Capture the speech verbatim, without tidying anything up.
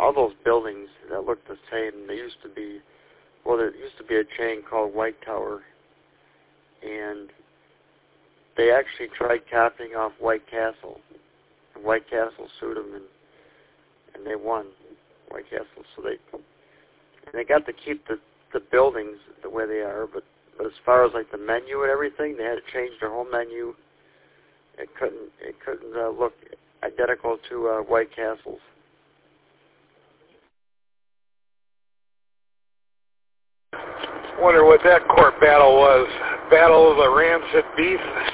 all those buildings that look the same. They used to be, well, there used to be a chain called White Tower, and they actually tried copying off White Castle. And White Castle sued them, and and they won. White Castle, so they and they got to keep the the buildings the way they are, but but as far as like the menu and everything, they had to change their whole menu. It couldn't it couldn't uh, look identical to uh, White Castle's. Wonder what that court battle was. Battle of the Rancid Beef.